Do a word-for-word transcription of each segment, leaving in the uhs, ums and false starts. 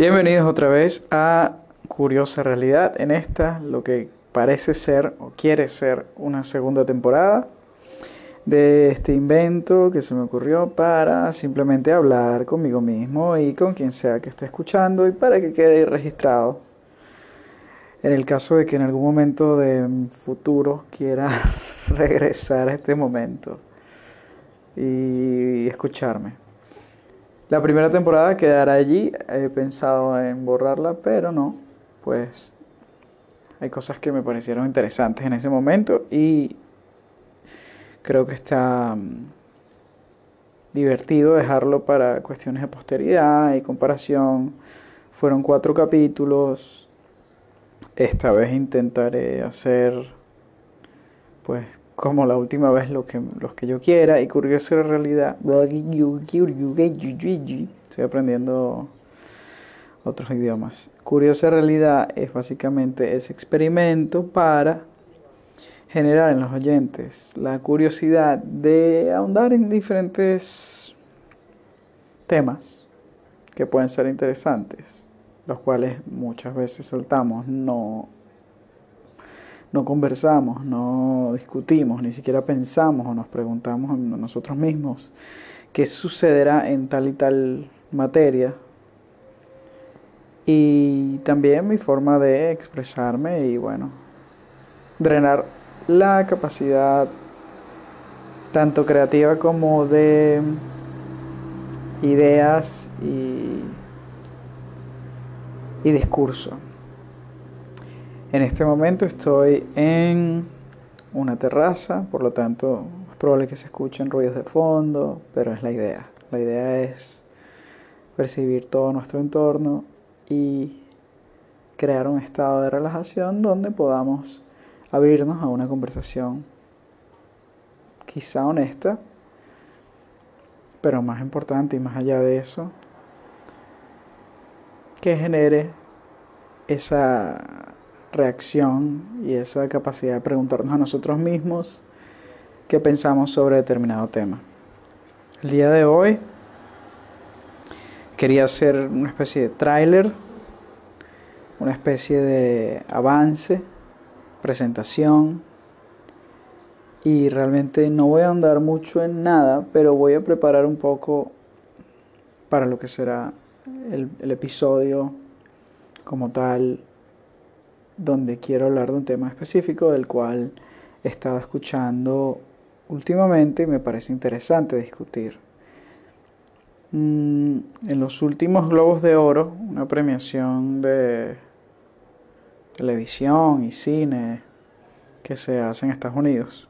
Bienvenidos otra vez a Curiosa Realidad. En esta, lo que parece ser o quiere ser una segunda temporada de este invento que se me ocurrió para simplemente hablar conmigo mismo y con quien sea que esté escuchando y para que quede registrado en el caso de que en algún momento de futuro quiera regresar a este momento y escucharme. La primera temporada quedará allí, he pensado en borrarla, pero no, pues hay cosas que me parecieron interesantes en ese momento y creo que está mm, divertido dejarlo para cuestiones de posteridad y comparación. Fueron cuatro capítulos, esta vez intentaré hacer pues como la última vez lo que, los que yo quiera y curiosa realidad. Estoy aprendiendo otros idiomas. Curiosa realidad es básicamente ese experimento para generar en los oyentes la curiosidad de ahondar en diferentes temas que pueden ser interesantes, los cuales muchas veces saltamos, no, no conversamos, no discutimos, ni siquiera pensamos o nos preguntamos a nosotros mismos qué sucederá en tal y tal materia. Y también mi forma de expresarme y bueno, drenar la capacidad tanto creativa como de ideas y, y discurso. En este momento estoy en una terraza, por lo tanto es probable que se escuchen ruidos de fondo, pero es la idea. La idea es percibir todo nuestro entorno y crear un estado de relajación donde podamos abrirnos a una conversación quizá honesta, pero más importante y más allá de eso, que genere esa reacción y esa capacidad de preguntarnos a nosotros mismos qué pensamos sobre determinado tema. El día de hoy quería hacer una especie de tráiler, una especie de avance, presentación, y realmente no voy a andar mucho en nada, pero voy a preparar un poco para lo que será el, el episodio como tal, donde quiero hablar de un tema específico del cual he estado escuchando últimamente y me parece interesante discutir. Mm, en los últimos Globos de Oro, una premiación de televisión y cine que se hace en Estados Unidos,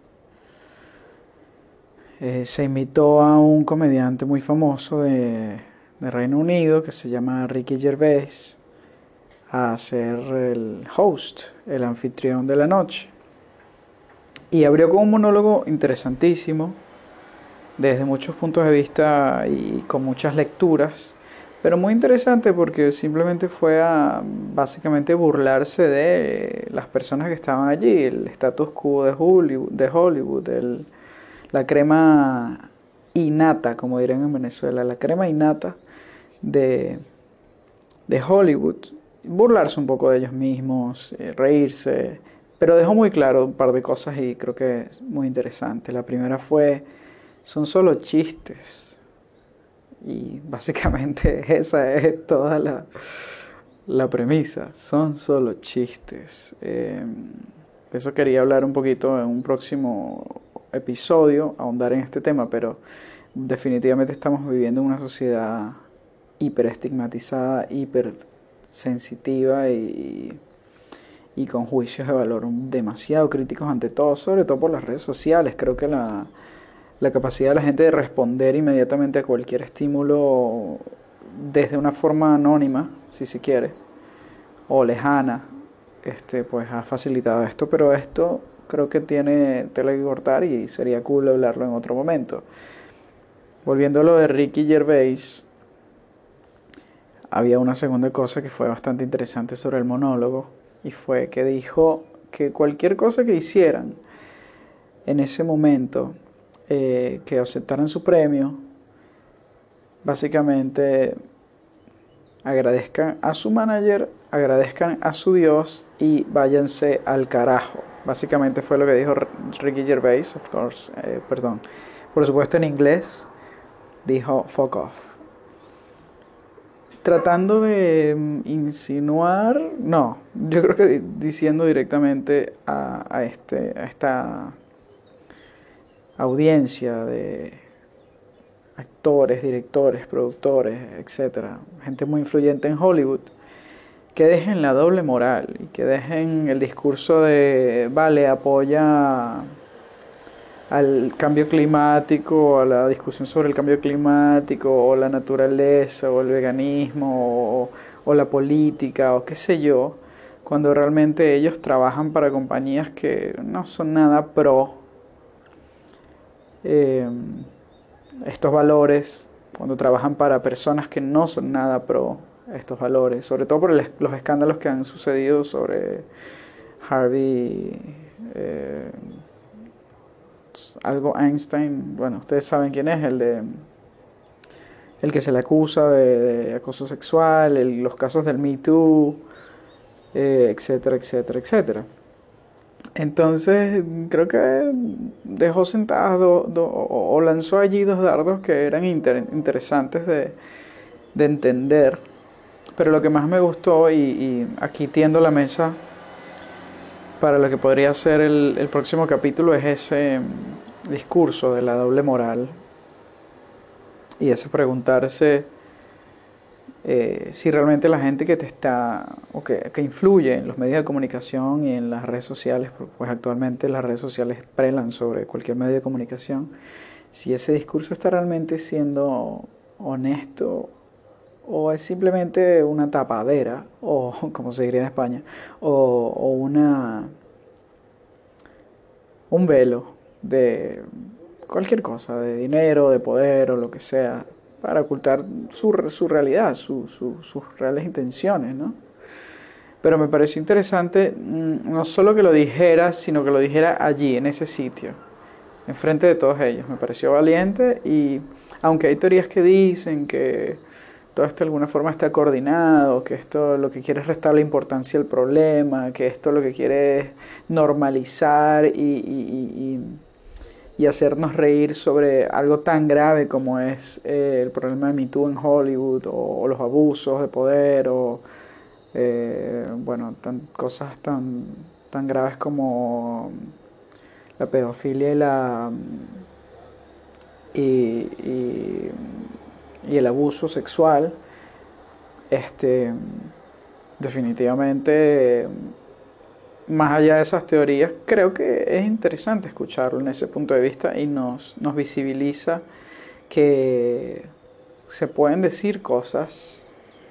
eh, se invitó a un comediante muy famoso de, de Reino Unido que se llama Ricky Gervais a ser el host, el anfitrión de la noche. Y abrió con un monólogo interesantísimo, desde muchos puntos de vista y con muchas lecturas, pero muy interesante porque simplemente fue a básicamente burlarse de las personas que estaban allí, el status quo de Hollywood, de Hollywood el, la crema innata, como dirían en Venezuela, la crema innata de, de Hollywood, burlarse un poco de ellos mismos, eh, reírse, pero dejó muy claro un par de cosas y creo que es muy interesante. La primera fue, son solo chistes. Y básicamente esa es toda la, la premisa, son solo chistes. Eh, de eso quería hablar un poquito en un próximo episodio, ahondar en este tema, pero definitivamente estamos viviendo en una sociedad hiper estigmatizada, hiper sensitiva y, y con juicios de valor demasiado críticos ante todo, sobre todo por las redes sociales. Creo que la, la capacidad de la gente de responder inmediatamente a cualquier estímulo desde una forma anónima, si se quiere, o lejana, este, pues ha facilitado esto, pero esto creo que tiene tela que cortar y sería cool hablarlo en otro momento. Volviendo a lo de Ricky Gervais, había una segunda cosa que fue bastante interesante sobre el monólogo, y fue que dijo que cualquier cosa que hicieran en ese momento, eh, que aceptaran su premio, básicamente agradezcan a su manager, agradezcan a su Dios y váyanse al carajo. Básicamente fue lo que dijo Ricky Gervais, of course, eh, perdón. Por supuesto en inglés dijo fuck off. Tratando de insinuar, no, yo creo que diciendo directamente a, a, este, a esta audiencia de actores, directores, productores, etcétera, gente muy influyente en Hollywood, que dejen la doble moral y que dejen el discurso de, vale, apoya al cambio climático, a la discusión sobre el cambio climático, o la naturaleza, o el veganismo, o, o la política, o qué sé yo, cuando realmente ellos trabajan para compañías que no son nada pro eh, estos valores, cuando trabajan para personas que no son nada pro estos valores, sobre todo por el, los escándalos que han sucedido sobre Harvey, eh, algo Einstein, bueno, ustedes saben quién es, el de el que se le acusa de, de acoso sexual, el, los casos del Me Too, eh, etcétera, etcétera, etcétera. Entonces, creo que dejó sentadas do, do, o lanzó allí dos dardos que eran inter, interesantes de, de entender. Pero lo que más me gustó, y, y aquí tiendo la mesa para lo que podría ser el, el próximo capítulo, es ese discurso de la doble moral y ese preguntarse eh, si realmente la gente que te está o que, que influye en los medios de comunicación y en las redes sociales, pues actualmente las redes sociales prelan sobre cualquier medio de comunicación, si ese discurso está realmente siendo honesto o es simplemente una tapadera, o como se diría en España, o, o una un velo de cualquier cosa, de dinero, de poder o lo que sea, para ocultar su, su realidad, su, su, sus reales intenciones, ¿no? Pero me pareció interesante no solo que lo dijera, sino que lo dijera allí, en ese sitio, enfrente de todos ellos. Me pareció valiente y aunque hay teorías que dicen que todo esto de alguna forma está coordinado, que esto lo que quiere es restar la importancia al problema, que esto lo que quiere es normalizar y, y, y, y hacernos reír sobre algo tan grave como es eh, el problema de Me Too en Hollywood, o, o los abusos de poder, o eh, bueno, tan, cosas tan, tan graves como la pedofilia y la y, y, y el abuso sexual. Este, definitivamente, más allá de esas teorías, creo que es interesante escucharlo en ese punto de vista y nos, nos visibiliza que se pueden decir cosas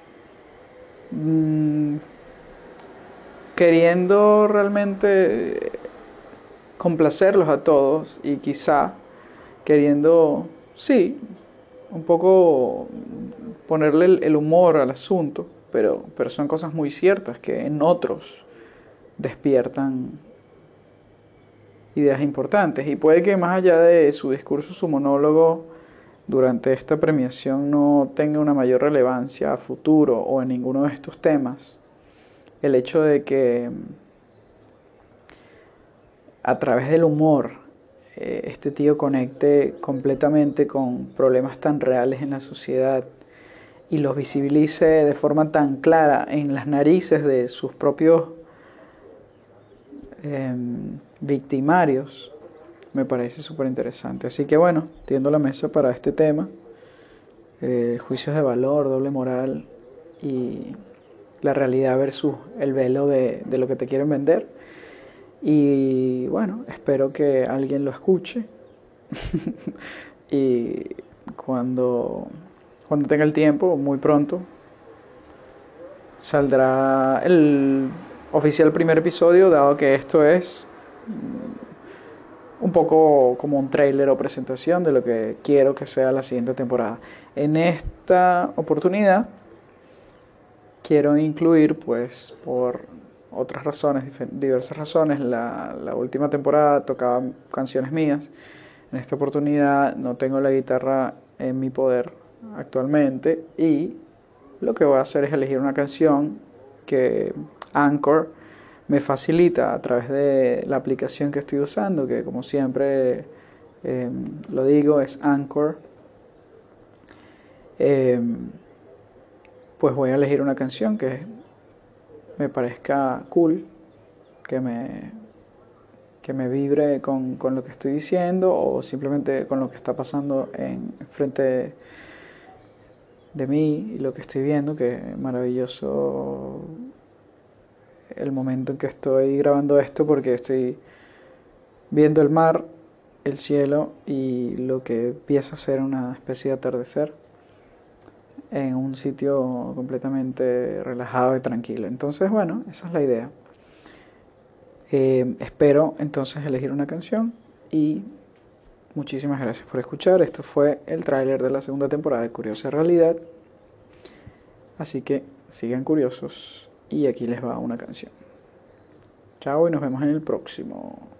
mmm, queriendo realmente complacerlos a todos y quizá queriendo, sí, un poco ponerle el, el humor al asunto, pero, pero son cosas muy ciertas que en otros despiertan ideas importantes. Y puede que más allá de su discurso, su monólogo durante esta premiación no tenga una mayor relevancia a futuro o en ninguno de estos temas, el hecho de que a través del humor eh, este tío conecte completamente con problemas tan reales en la sociedad y los visibilice de forma tan clara en las narices de sus propios eh, victimarios, me parece súper interesante. Así que bueno, tiendo la mesa para este tema, eh, juicios de valor, doble moral y la realidad versus el velo de, de lo que te quieren vender. Y bueno, espero que alguien lo escuche y cuando, cuando tenga el tiempo, muy pronto, saldrá el oficial primer episodio, dado que esto es un poco como un tráiler o presentación de lo que quiero que sea la siguiente temporada. En esta oportunidad quiero incluir, pues, por otras razones, diversas razones, la, la última temporada tocaba canciones mías. En esta oportunidad no tengo la guitarra en mi poder actualmente y lo que voy a hacer es elegir una canción que Anchor me facilita a través de la aplicación que estoy usando, que como siempre eh, lo digo, es Anchor. Eh, pues voy a elegir una canción que me parezca cool, que me, que me vibre con, con lo que estoy diciendo o simplemente con lo que está pasando en frente de mí y lo que estoy viendo, que es maravilloso el momento en que estoy grabando esto porque estoy viendo el mar, el cielo y lo que empieza a ser una especie de atardecer en un sitio completamente relajado y tranquilo. Entonces, bueno, esa es la idea. Eh, espero entonces elegir una canción y muchísimas gracias por escuchar. Esto fue el tráiler de la segunda temporada de Curiosa Realidad. Así que sigan curiosos y aquí les va una canción. Chao y nos vemos en el próximo.